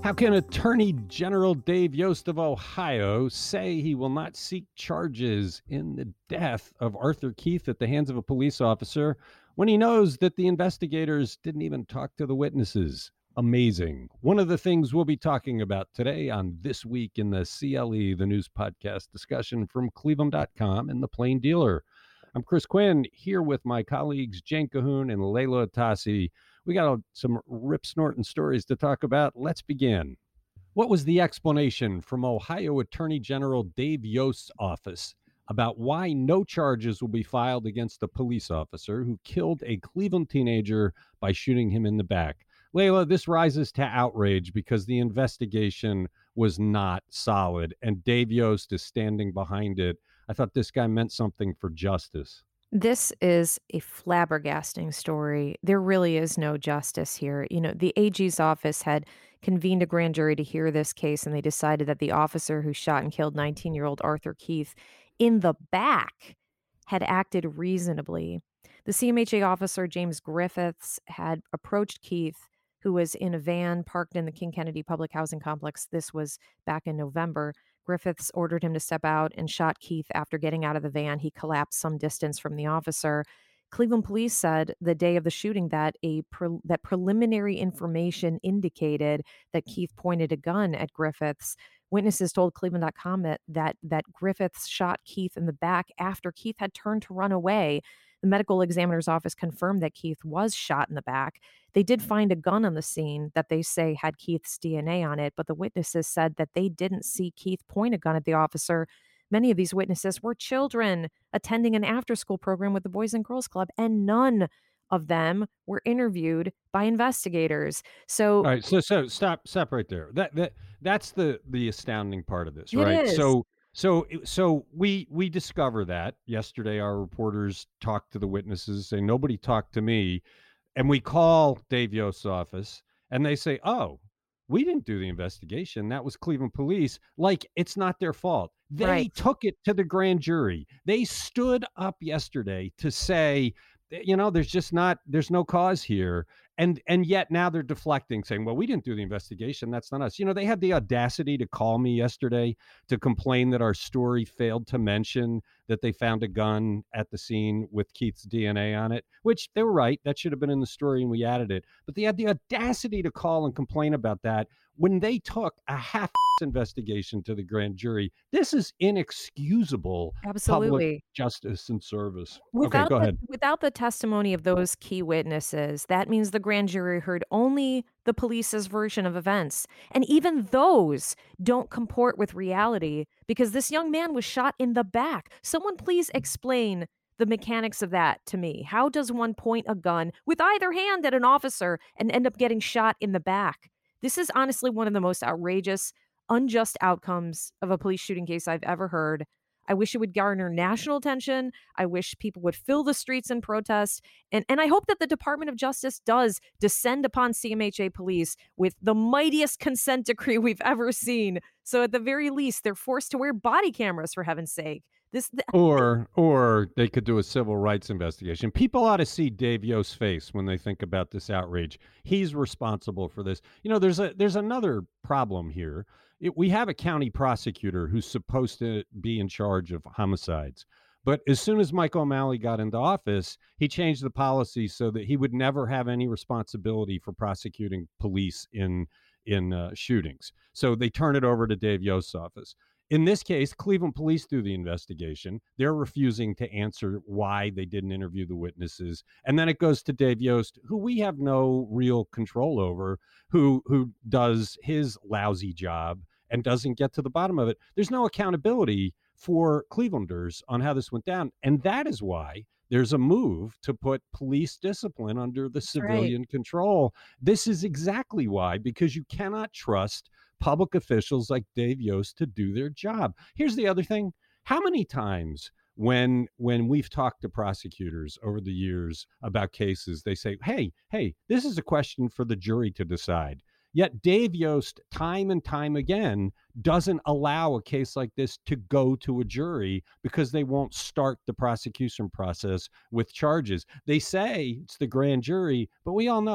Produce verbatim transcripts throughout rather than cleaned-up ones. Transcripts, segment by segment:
How can Attorney General Dave Yost of Ohio say he will not seek charges in the death of Arthur Keith at the hands of a police officer when he knows that the investigators didn't even talk to the witnesses? Amazing. One of the things we'll be talking about today on This Week in the C L E, the news podcast discussion from Cleveland dot com and The Plain Dealer. I'm Chris Quinn, here with my colleagues Jen Cahoon and Layla Atassi. We got some rip snorting stories to talk about. Let's begin. What was the explanation from Ohio Attorney General Dave Yost's office about why no charges will be filed against a police officer who killed a Cleveland teenager by shooting him in the back? Layla, this rises to outrage because the investigation was not solid and Dave Yost is standing behind it. I thought this guy meant something for justice. This is a flabbergasting story. There really is no justice here. You know, the A G's office had convened a grand jury to hear this case, and they decided that the officer who shot and killed nineteen-year-old Arthur Keith in the back had acted reasonably. The C M H A officer, James Griffiths, had approached Keith, who was in a van parked in the King Kennedy Public Housing Complex. This was back in November. Griffiths ordered him to step out and shot Keith after getting out of the van. He collapsed some distance from the officer. Cleveland police said the day of the shooting that a pre- that preliminary information indicated that Keith pointed a gun at Griffiths. Witnesses told Cleveland dot com that, that, that Griffiths shot Keith in the back after Keith had turned to run away. The medical examiner's office confirmed that Keith was shot in the back. They did find a gun on the scene that they say had Keith's D N A on it, but the witnesses said that they didn't see Keith point a gun at the officer. Many of these witnesses were children attending an after-school program with the Boys and Girls Club, and none of them were interviewed by investigators. So, all right, so so stop stop right there. That that that's the the astounding part of this, it right? is. So So, so we we discover that yesterday. Our reporters talked to the witnesses, say nobody talked to me, and we call Dave Yost's office, and they say, "Oh, we didn't do the investigation. That was Cleveland police." Like it's not their fault. They Right. took it to the grand jury. They stood up yesterday to say, you know, there's just not, there's no cause here. And and yet now they're deflecting, saying, well, we didn't do the investigation. That's not us. You know, they had the audacity to call me yesterday to complain that our story failed to mention that they found a gun at the scene with Keith's D N A on it, which they were right. That should have been in the story and we added it. But they had the audacity to call and complain about that when they took a half investigation to the grand jury. This is inexcusable. Absolutely. Public justice and service. Without Okay, go the, ahead. without the testimony of those key witnesses, that means the grand jury heard only the police's version of events. And even those don't comport with reality because this young man was shot in the back. Someone please explain the mechanics of that to me. How does one point a gun with either hand at an officer and end up getting shot in the back? This is honestly one of the most outrageous, unjust outcomes of a police shooting case I've ever heard. I wish it would garner national attention. I wish people would fill the streets in protest. And, and I hope that the Department of Justice does descend upon C M H A police with the mightiest consent decree we've ever seen. So at the very least, they're forced to wear body cameras, for heaven's sake. This, th- Or or they could do a civil rights investigation. People ought to see Dave Yost's face when they think about this outrage. He's responsible for this. You know, there's a there's another problem here. It, we have a county prosecutor who's supposed to be in charge of homicides. But as soon as Mike O'Malley got into office, he changed the policy so that he would never have any responsibility for prosecuting police in in uh, shootings. So they turn it over to Dave Yost's office. In this case, Cleveland police do the investigation. They're refusing to answer why they didn't interview the witnesses. And then it goes to Dave Yost, who we have no real control over, who who does his lousy job and doesn't get to the bottom of it. There's no accountability for Clevelanders on how this went down. And that is why there's a move to put police discipline under the civilian right. control. This is exactly why, because you cannot trust public officials like Dave Yost to do their job. Here's the other thing. How many times when when we've talked to prosecutors over the years about cases, they say, hey, hey, this is a question for the jury to decide. Yet Dave Yost, time and time again, doesn't allow a case like this to go to a jury because they won't start the prosecution process with charges. They say it's the grand jury, but we all know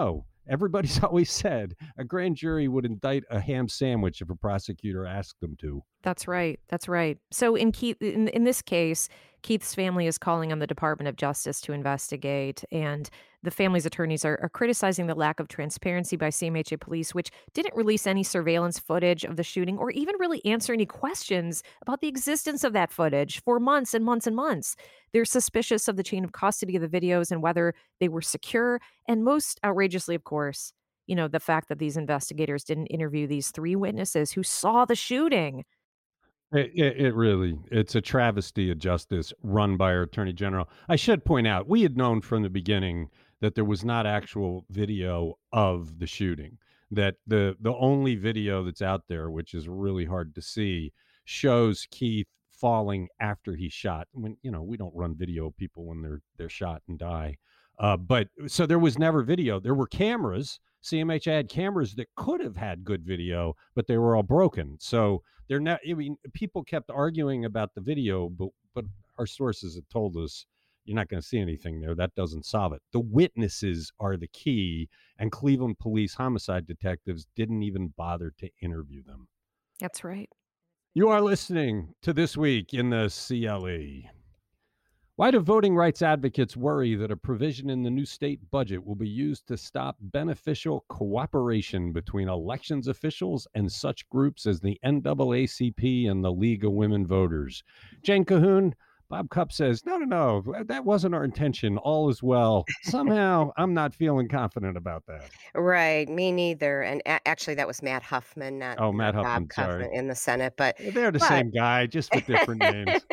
Everybody's always said a grand jury would indict a ham sandwich if a prosecutor asked them to. That's right. That's right. So in Keith in in this case, Keith's family is calling on the Department of Justice to investigate, and the family's attorneys are, are criticizing the lack of transparency by C M H A police, which didn't release any surveillance footage of the shooting or even really answer any questions about the existence of that footage for months and months and months. They're suspicious of the chain of custody of the videos and whether they were secure, and most outrageously, of course, you know, the fact that these investigators didn't interview these three witnesses who saw the shooting. It, it, it really, it's a travesty of justice run by our attorney general. I should point out, we had known from the beginning that there was not actual video of the shooting. That the the only video that's out there, which is really hard to see, shows Keith falling after he shot. When you know we don't run video of people when they're they're shot and die. Uh, but so there was never video. There were cameras. C M H had cameras that could have had good video, but they were all broken. So they're not. I mean, people kept arguing about the video, but but our sources had told us you're not going to see anything there. That doesn't solve it. The witnesses are the key, and Cleveland police homicide detectives didn't even bother to interview them. That's right. You are listening to This Week in the C L E. Why do voting rights advocates worry that a provision in the new state budget will be used to stop beneficial cooperation between elections officials and such groups as the N double A C P and the League of Women Voters? Jane Cahoon, Bob Cupp says, no, no, no, that wasn't our intention. All is well. Somehow, I'm not feeling confident about that. Right, me neither. And a- actually, that was Matt Huffman, not, Oh, Matt not Bob Huffman, sorry. Huffman in the Senate. But They're the but same guy, just with different names.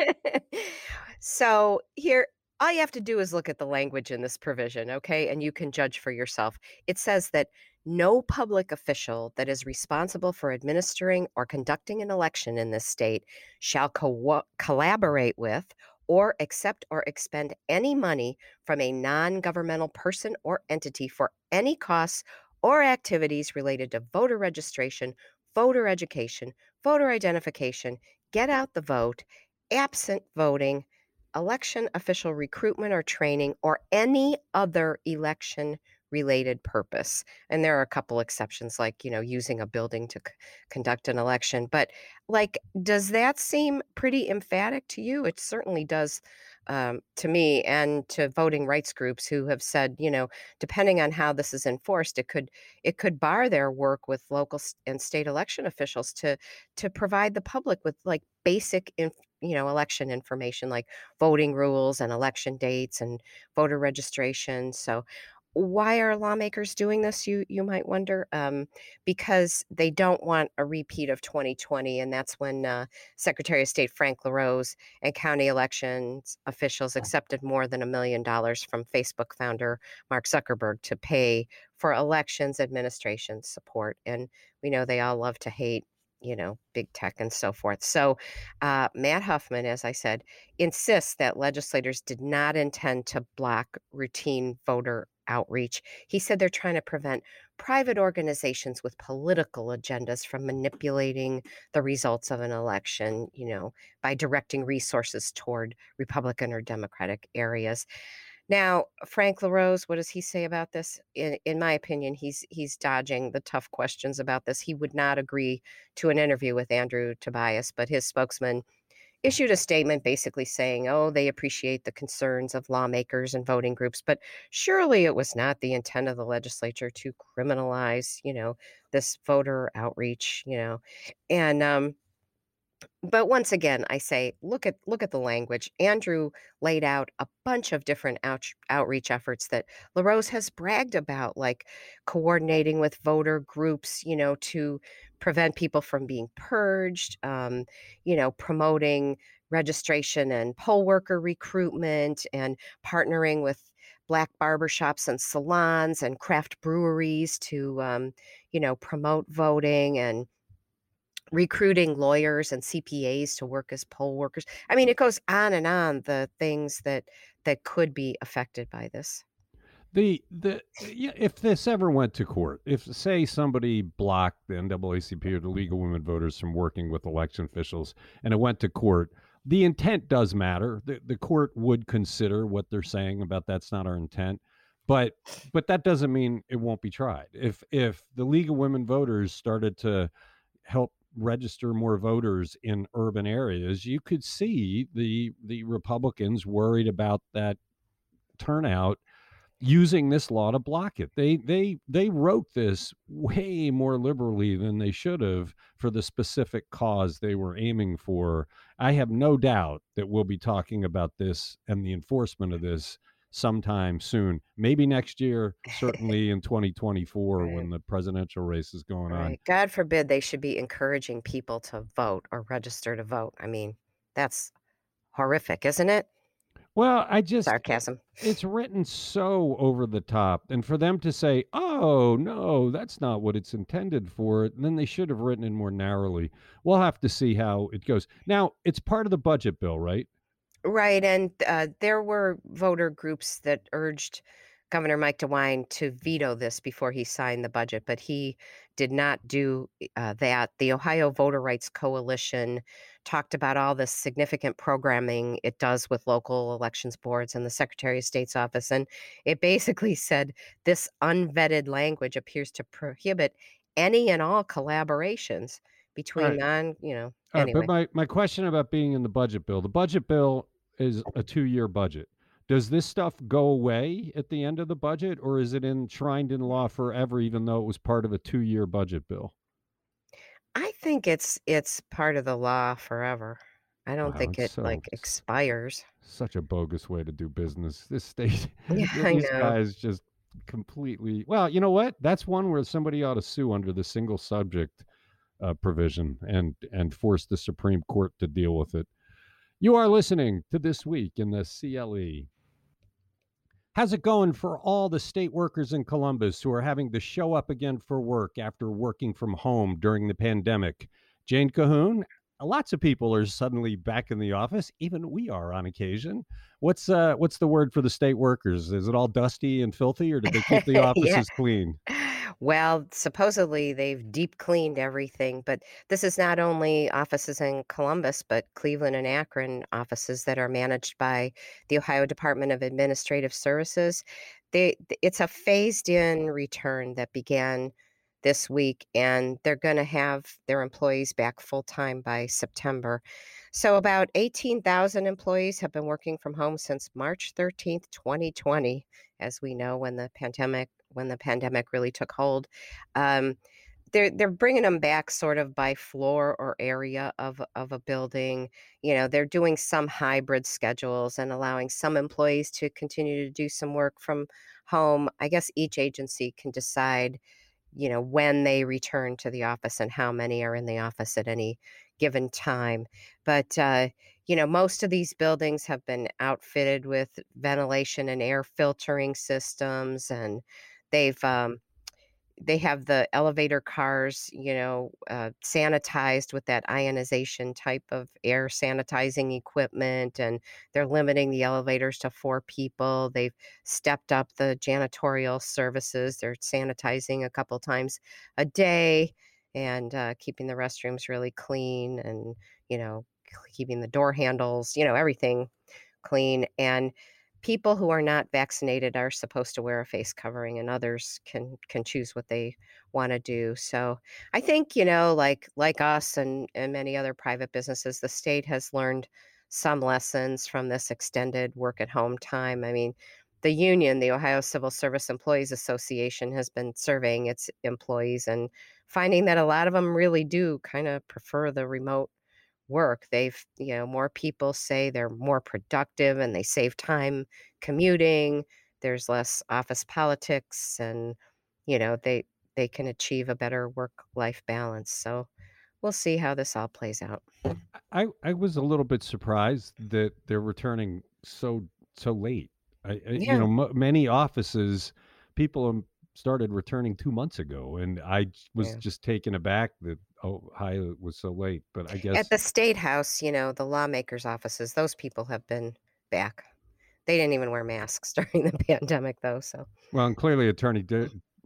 So here, all you have to do is look at the language in this provision, okay? And you can judge for yourself. It says that no public official that is responsible for administering or conducting an election in this state shall co- collaborate with or accept or expend any money from a non-governmental person or entity for any costs or activities related to voter registration, voter education, voter identification, get out the vote, absent voting, election official recruitment or training, or any other election related purpose. And there are a couple exceptions, like, you know, using a building to c- conduct an election. But, like, does that seem pretty emphatic to you? It certainly does, um, to me and to voting rights groups who have said, you know, depending on how this is enforced, it could it could bar their work with local s- and state election officials to to provide the public with, like, basic inf- you know, election information, like voting rules and election dates and voter registration. So why are lawmakers doing this, you you might wonder? Um, because they don't want a repeat of twenty twenty, and that's when uh, Secretary of State Frank LaRose and county elections officials accepted more than a million dollars from Facebook founder Mark Zuckerberg to pay for elections administration support. And we know they all love to hate, you know, big tech and so forth. So uh, Matt Huffman, as I said, insists that legislators did not intend to block routine voter outreach. He said they're trying to prevent private organizations with political agendas from manipulating the results of an election, you know, by directing resources toward Republican or Democratic areas. Now, Frank LaRose, what does he say about this? In, in my opinion, he's he's dodging the tough questions about this. He would not agree to an interview with Andrew Tobias, but his spokesman issued a statement basically saying, oh, they appreciate the concerns of lawmakers and voting groups, but surely it was not the intent of the legislature to criminalize, you know, this voter outreach, you know. And um, but once again, I say, look at look at the language. Andrew laid out a bunch of different out, outreach efforts that LaRose has bragged about, like coordinating with voter groups, you know, to prevent people from being purged, um, you know, promoting registration and poll worker recruitment, and partnering with black barbershops and salons and craft breweries to, um, you know, promote voting, and recruiting lawyers and C P As to work as poll workers. I mean, it goes on and on, the things that that could be affected by this. The the yeah, if this ever went to court, if say somebody blocked the N double A C P or the League of Women Voters from working with election officials and it went to court, the intent does matter. The the court would consider what they're saying about that's not our intent. but but that doesn't mean it won't be tried. If if the League of Women Voters started to help register more voters in urban areas, you could see the the Republicans worried about that turnout using this law to block it. They they they wrote this way more liberally than they should have for the specific cause they were aiming for. I have no doubt that we'll be talking about this and the enforcement of this sometime soon. Maybe next year, certainly in twenty twenty-four Right. when the presidential race is going on. Right. God forbid they should be encouraging people to vote or register to vote. I mean, that's horrific, isn't it? Well, I just Sarcasm. it's written so over the top, and for them to say, "Oh, no, that's not what it's intended for," then they should have written it more narrowly. We'll have to see how it goes. Now, it's part of the budget bill, right? Right, and, uh, there were voter groups that urged Governor Mike DeWine to veto this before he signed the budget, but he did not do, uh, that. The Ohio Voter Rights Coalition talked about all the significant programming it does with local elections boards and the Secretary of State's office, and it basically said this unvetted language appears to prohibit any and all collaborations All between right. non you know, All right, but anyway. my my question about being in the budget bill, the budget bill is a two-year budget. Does this stuff go away at the end of the budget, or is it enshrined in law forever even though it was part of a two-year budget bill? I think it's it's part of the law forever. I don't Wow, think it's it, so like, expires. such a bogus way to do business. This state, Yeah, I these know. guys just completely. Well, you know what? That's one where somebody ought to sue under the single subject uh, provision and and force the Supreme Court to deal with it. You are listening to This Week in the C L E. How's it going for all the state workers in Columbus who are having to show up again for work after working from home during the pandemic? Jane Cahoon, lots of people are suddenly back in the office. Even we are on occasion. What's uh, what's the word for the state workers? Is it all dusty and filthy, or did they keep the Yeah. offices clean? Well, supposedly they've deep cleaned everything, but this is not only offices in Columbus, but Cleveland and Akron offices that are managed by the Ohio Department of Administrative Services. They th- it's a phased in return that began this week, and they're going to have their employees back full time by September. So about eighteen thousand employees have been working from home since March thirteenth, twenty twenty, as we know, when the pandemic when the pandemic really took hold. Um, they're they're bringing them back sort of by floor or area of of a building. You know, they're doing some hybrid schedules and allowing some employees to continue to do some work from home. I guess each agency can decide, you know, when they return to the office and how many are in the office at any given time. But, uh, you know, most of these buildings have been outfitted with ventilation and air filtering systems, and they've um, they have the elevator cars, you know, uh, sanitized with that ionization type of air sanitizing equipment, and they're limiting the elevators to four people. They've stepped up the janitorial services. They're sanitizing a couple times a day and uh, keeping the restrooms really clean and, you know, keeping the door handles, you know, everything clean. And people who are not vaccinated are supposed to wear a face covering, and others can can choose what they want to do. So I think, you know, like like us and, and many other private businesses, the state has learned some lessons from this extended work at home time. I mean, the union, the Ohio Civil Service Employees Association, has been surveying its employees and finding that a lot of them really do kind of prefer the remote work. They've, you know, more people say they're more productive and they save time commuting. There's less office politics, and, you know, they they can achieve a better work-life balance. So we'll see how this all plays out. I I was a little bit surprised that they're returning so so late. I, I you Yeah, know m- many offices people um, started returning two months ago, and I j- was yeah. just taken aback that Ohio was so late. But I At guess the state house, you know, the lawmakers' offices, those people have been back. They didn't even wear masks during the pandemic though, so well, and clearly Attorney De-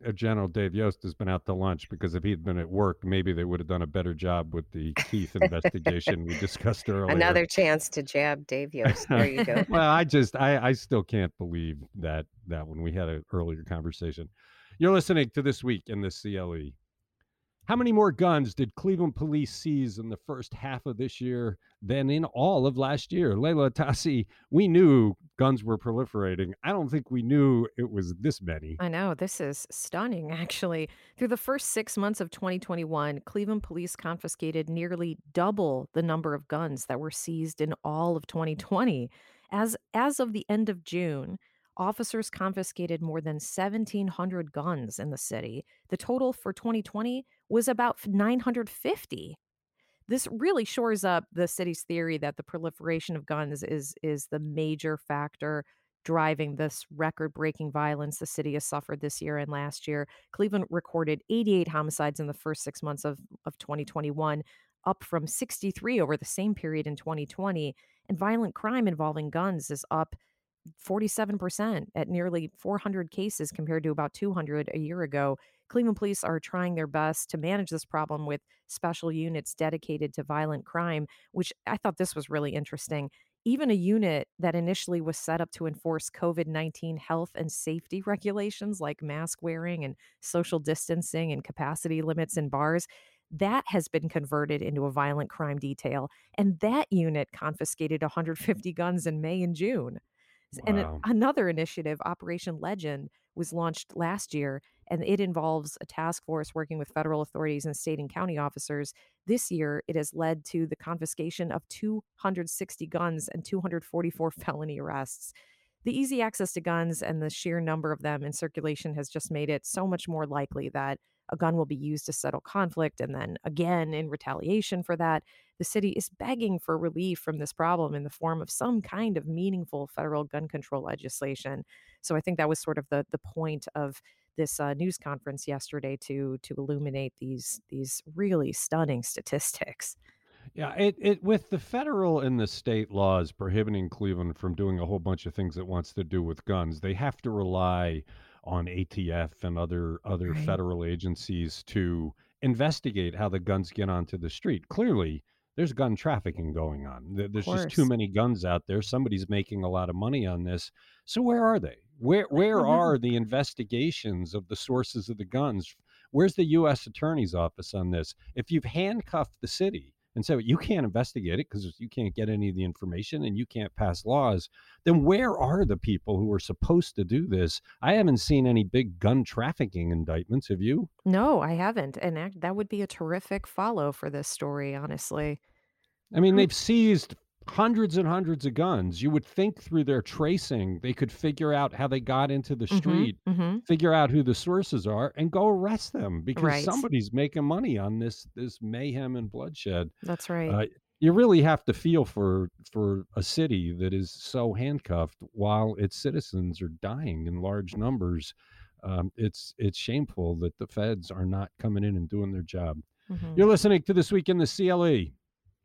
uh, General Dave Yost has been out to lunch because if he'd been at work, maybe they would have done a better job with the Keith investigation we discussed earlier. Another chance to jab Dave Yost. There you go. Well, I just I I still can't believe that that when we had an earlier conversation. You're listening to This Week in the C L E. How many more guns did Cleveland police seize in the first half of this year than in all of last year? Leila Atassi, we knew guns were proliferating. I don't think we knew it was this many. I know. This is stunning, actually. Through the first six months of twenty twenty-one, Cleveland police confiscated nearly double the number of guns that were seized in all of twenty twenty. As, as of the end of June, officers confiscated more than seventeen hundred guns in the city. The total for twenty twenty was about nine hundred fifty. This really shores up the city's theory that the proliferation of guns is is the major factor driving this record-breaking violence the city has suffered this year and last year. Cleveland recorded eighty-eight homicides in the first six months of, of twenty twenty-one, up from sixty-three over the same period in twenty twenty. And violent crime involving guns is up forty-seven percent at nearly four hundred cases compared to about two hundred a year ago. Cleveland police are trying their best to manage this problem with special units dedicated to violent crime, which I thought this was really interesting. Even a unit that initially was set up to enforce COVID nineteen health and safety regulations like mask wearing and social distancing and capacity limits in bars, that has been converted into a violent crime detail. And that unit confiscated one hundred fifty guns in May and June. And an- Wow. another initiative, Operation Legend, was launched last year, and it involves a task force working with federal authorities and state and county officers. This year, it has led to the confiscation of two hundred sixty guns and two hundred forty-four felony arrests. The easy access to guns and the sheer number of them in circulation has just made it so much more likely that a gun will be used to settle conflict. And then again, in retaliation for that, the city is begging for relief from this problem in the form of some kind of meaningful federal gun control legislation. So I think that was sort of the the point of this uh, news conference yesterday to to illuminate these these really stunning statistics. Yeah, it, it with the federal and the state laws prohibiting Cleveland from doing a whole bunch of things it wants to do with guns, they have to rely on A T F and other other Right. federal agencies to investigate how the guns get onto the street. Clearly, there's gun trafficking going on. There- Of There's just too course. many guns out there. Somebody's making a lot of money on this. So where are they? Where I where don't know. are the investigations of the sources of the guns? Where's the U S Attorney's office on this? If you've handcuffed the city and so you can't investigate it because you can't get any of the information and you can't pass laws, then where are the people who are supposed to do this? I haven't seen any big gun trafficking indictments. Have you? No, I haven't. And that, that would be a terrific follow for this story, honestly. I mean, Who? they've seized hundreds and hundreds of guns. You would think through their tracing, they could figure out how they got into the Mm-hmm. street, Mm-hmm. figure out who the sources are, and go arrest them because Right. somebody's making money on this this mayhem and bloodshed. That's right. Uh, you really have to feel for for a city that is so handcuffed while its citizens are dying in large numbers. Um, it's it's shameful that the feds are not coming in and doing their job. Mm-hmm. You're listening to This Week in the C L E.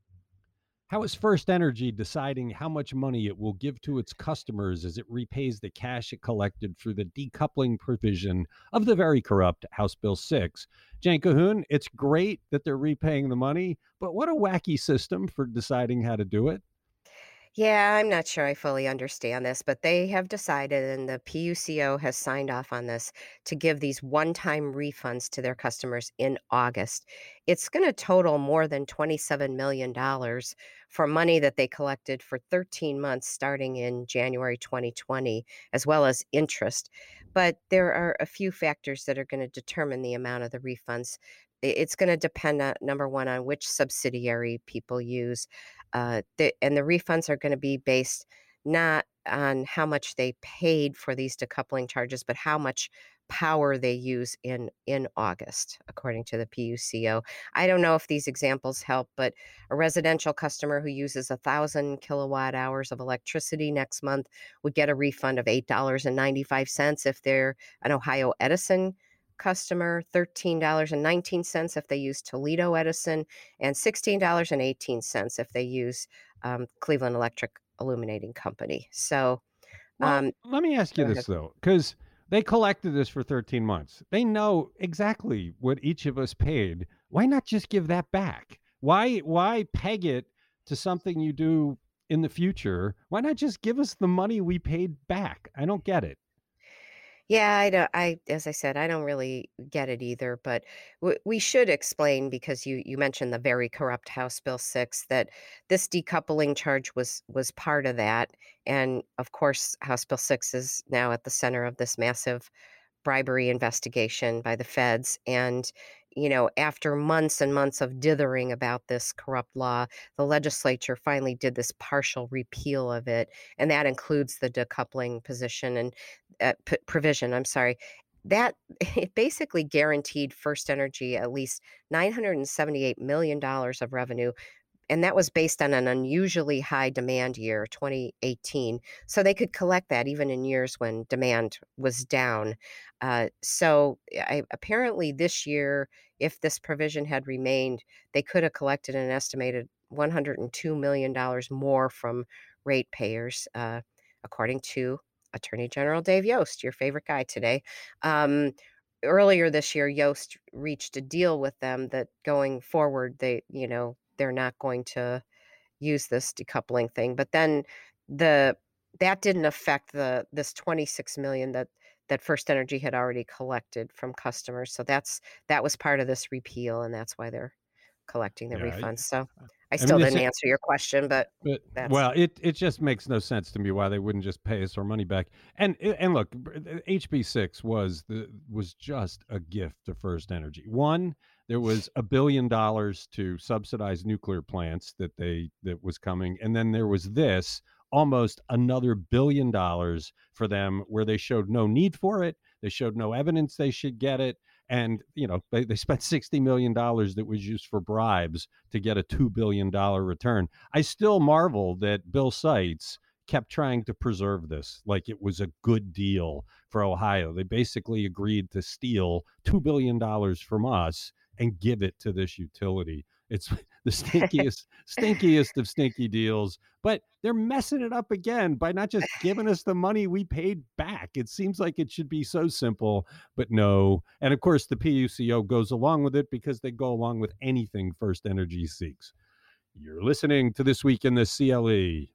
How is First Energy deciding how much money it will give to its customers as it repays the cash it collected through the decoupling provision of the very corrupt House Bill six? Jane Cahoon, it's great that they're repaying the money, but what a wacky system for deciding how to do it. Yeah, I'm not sure I fully understand this, but they have decided, and the P U C O has signed off on this, to give these one time refunds to their customers in August. It's going to total more than twenty-seven million dollars for money that they collected for thirteen months starting in January twenty twenty, as well as interest. But there are a few factors that are going to determine the amount of the refunds. I- It's going to depend on, number one, on which subsidiary people use, uh, the, and the refunds are going to be based not on how much they paid for these decoupling charges, but how much power they use in in August, according to the P U C O. I don't know if these examples help, but a residential customer who uses a thousand kilowatt hours of electricity next month would get a refund of eight dollars and ninety five cents if they're an Ohio Edison customer, thirteen dollars and nineteen cents if they use Toledo Edison, and sixteen dollars and eighteen cents if they use um, Cleveland Electric Illuminating Company. So, Well, um, let me ask you go this ahead. though, because They collected this for thirteen months. They know exactly what each of us paid. Why not just give that back? Why why peg it to something you do in the future? Why not just give us the money we paid back? I don't get it. Yeah, I don't I as I said, I don't really get it either, but w we should explain because you you mentioned the very corrupt House Bill six that this decoupling charge was was part of that, and, of course, House Bill six is now at the center of this massive bribery investigation by the feds. And, you know, after months and months of dithering about this corrupt law, the legislature finally did this partial repeal of it. And that includes the decoupling position and uh, p- provision. I'm sorry. That it basically guaranteed First Energy at least nine hundred seventy-eight million dollars of revenue, and that was based on an unusually high demand year, twenty eighteen. So they could collect that even in years when demand was down. Uh, so I, apparently this year, if this provision had remained, they could have collected an estimated one hundred two million dollars more from ratepayers, uh, according to Attorney General Dave Yost, your favorite guy today. Um, Earlier this year, Yost reached a deal with them that going forward, they, you know, they're not going to use this decoupling thing. But then the that didn't affect the this twenty-six million that that First Energy had already collected from customers. So that's that was part of this repeal, and that's why they're collecting the Yeah, I, refunds. So I I mean, still this. didn't answer your question, but But that's well, it it just makes no sense to me why they wouldn't just pay us our money back. And and look, H B six was the was just a gift to First Energy. One, there was a billion dollars to subsidize nuclear plants that they that was coming, and then there was this almost another billion dollars for them where they showed no need for it. They showed no evidence they should get it. And you know they, they spent sixty million dollars that was used for bribes to get a two billion dollars return. I still marvel that Bill Seitz kept trying to preserve this like it was a good deal for Ohio. They basically agreed to steal two billion dollars from us and give it to this utility. It's the stinkiest, stinkiest of stinky deals, but they're messing it up again by not just giving us the money we paid back. It seems like it should be so simple, but no. And of course, the P U C O goes along with it because they go along with anything First Energy seeks. You're listening to This Week in the C L E.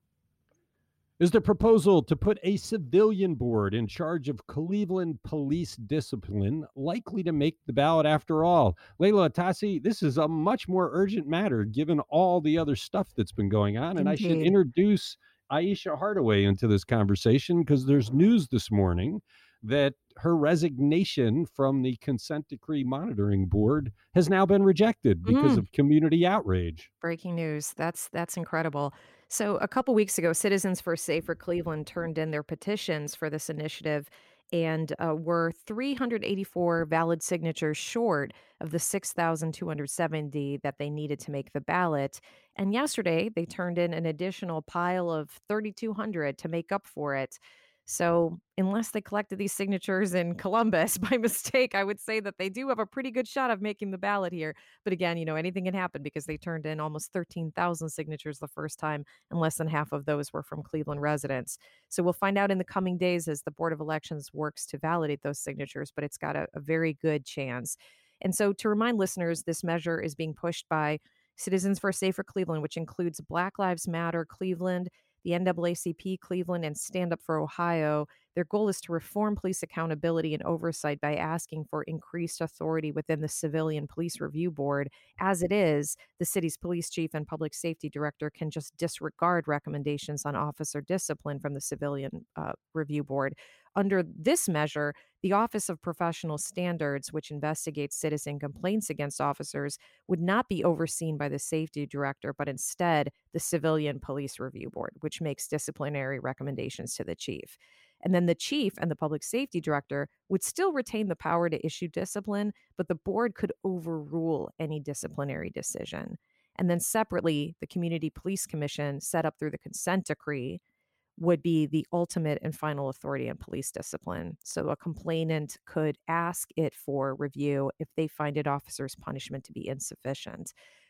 Is the proposal to put a civilian board in charge of Cleveland police discipline likely to make the ballot after all? Leila Atassi, this is a much more urgent matter given all the other stuff that's been going on. And I should Indeed. introduce Aisha Hardaway into this conversation because there's news this morning that her resignation from the consent decree monitoring board has now been rejected because Mm. of community outrage. Breaking news. That's that's incredible. So a couple weeks ago, Citizens for a Safer Cleveland turned in their petitions for this initiative and uh, were three hundred eighty-four valid signatures short of the six thousand two hundred seventy that they needed to make the ballot. And yesterday, they turned in an additional pile of thirty-two hundred to make up for it. So, unless they collected these signatures in Columbus by mistake, I would say that they do have a pretty good shot of making the ballot here. But again, you know, anything can happen because they turned in almost thirteen thousand signatures the first time, and less than half of those were from Cleveland residents. So we'll find out in the coming days as the Board of Elections works to validate those signatures, but it's got a, a very good chance. And so to remind listeners, this measure is being pushed by Citizens for a Safer Cleveland, which includes Black Lives Matter Cleveland, the N double A C P Cleveland, and Stand Up for Ohio. Their goal is to reform police accountability and oversight by asking for increased authority within the Civilian Police Review Board. As it is, the city's police chief and public safety director can just disregard recommendations on officer discipline from the Civilian uh, Review Board. Under this measure, the Office of Professional Standards, which investigates citizen complaints against officers, would not be overseen by the safety director, but instead the Civilian Police Review Board, which makes disciplinary recommendations to the chief. And then the chief and the public safety director would still retain the power to issue discipline, but the board could overrule any disciplinary decision. And then separately, the Community Police Commission, set up through the consent decree, would be the ultimate and final authority on police discipline. So a complainant could ask it for review if they find an officer's punishment to be insufficient.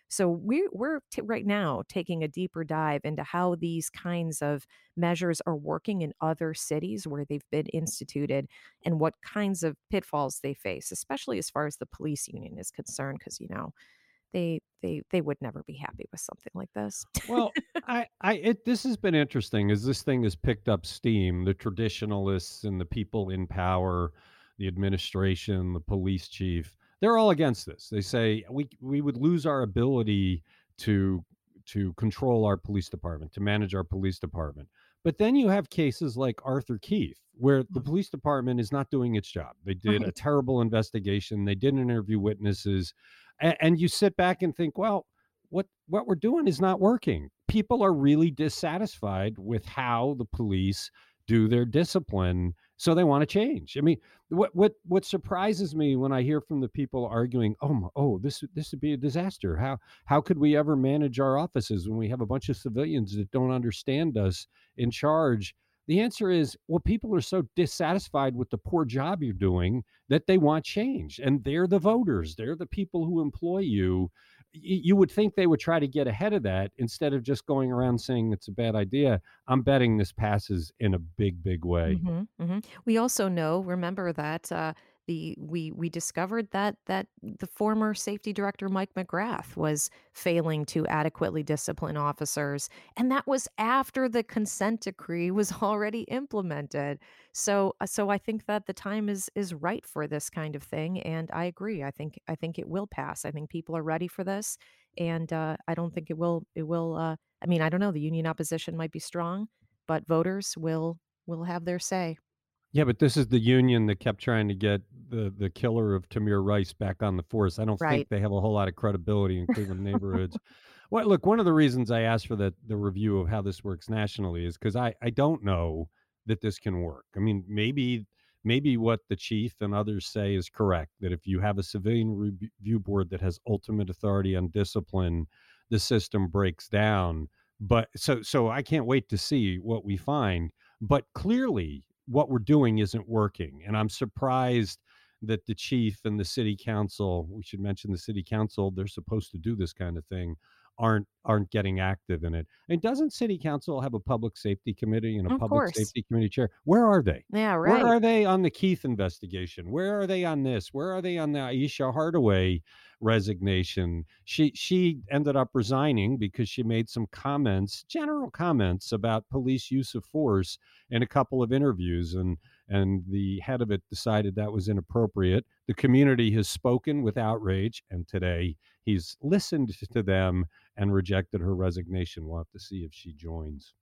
So we, we're t- right now taking a deeper dive into how these kinds of measures are working in other cities where they've been instituted and what kinds of pitfalls they face, especially as far as the police union is concerned, because, you know, they they they would never be happy with something like this. Well, I, I, it, this has been interesting as this thing has picked up steam. The traditionalists and the people in power, the administration, the police chief, they're all against this. They say we we would lose our ability to to control our police department, to manage our police department. But then you have cases like Arthur Keith, where the Mm. police department is not doing its job. They did a Right. terrible investigation. They didn't interview witnesses, and, and you sit back and think, well, what what we're doing is not working. People are really dissatisfied with how the police do their discipline, so they want to change. I mean, what what what surprises me when I hear from the people arguing, "Oh, my, oh, this this would be a disaster. How how could we ever manage our offices when we have a bunch of civilians that don't understand us in charge?" The answer is, well, people are so dissatisfied with the poor job you're doing that they want change, and they're the voters. They're the people who employ you. Y- you would think they would try to get ahead of that instead of just going around saying it's a bad idea. I'm betting this passes in a big, big way. Mhm, mhm. We also know, remember that uh, the we we discovered that that the former safety director Mike McGrath was failing to adequately discipline officers, and that was after the consent decree was already implemented. So uh, so I think that the time is is right for this kind of thing, and I agree. I think I think it will pass. I think people are ready for this, and uh, I don't think it will it will. Uh, I mean, I don't know. The union opposition might be strong, but voters will will have their say. Yeah, but this is the union that kept trying to get the the killer of Tamir Rice back on the force. I don't think Right. they have a whole lot of credibility in Cleveland neighborhoods. Well, look, one of the reasons I asked for the the review of how this works nationally is because I I don't know that this can work. I mean, maybe maybe what the chief and others say is correct, that if you have a civilian review board that has ultimate authority on discipline, the system breaks down. But so so I can't wait to see what we find. But clearly, what we're doing isn't working. And I'm surprised that the chief and the city council, we should mention the city council, they're supposed to do this kind of thing, aren't aren't getting active in it. And doesn't city council have a public safety committee and a Of public course. safety committee chair? Where are they? Yeah, Where right. are they on the Keith investigation? Where are they on this? Where are they on the Aisha Hardaway resignation? She she ended up resigning because she made some comments, general comments about police use of force in a couple of interviews, and and the head of it decided that was inappropriate. The community has spoken with outrage, and today he's listened to them and rejected her resignation. We'll have to see if she joins.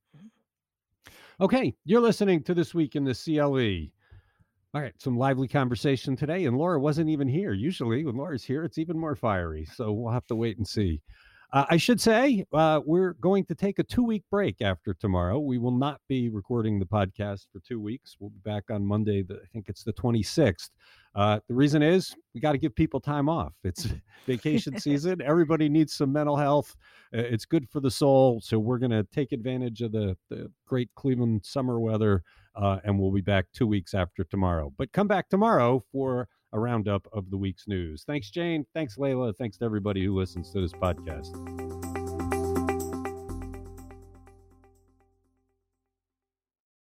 Okay, you're listening to This Week in the C L E. All right, some lively conversation today, and Laura wasn't even here. Usually, when Laura's here, it's even more fiery. So we'll have to wait and see. Uh, I should say uh, we're going to take a two-week break after tomorrow. We will not be recording the podcast for two weeks. We'll be back on Monday. The, I think it's the twenty-sixth. Uh, the reason is we got to give people time off. It's vacation season. Everybody needs some mental health. Uh, It's good for the soul. So we're going to take advantage of the, the great Cleveland summer weather, uh, and we'll be back two weeks after tomorrow. But come back tomorrow for a roundup of the week's news. Thanks, Jane. Thanks, Layla. Thanks to everybody who listens to this podcast.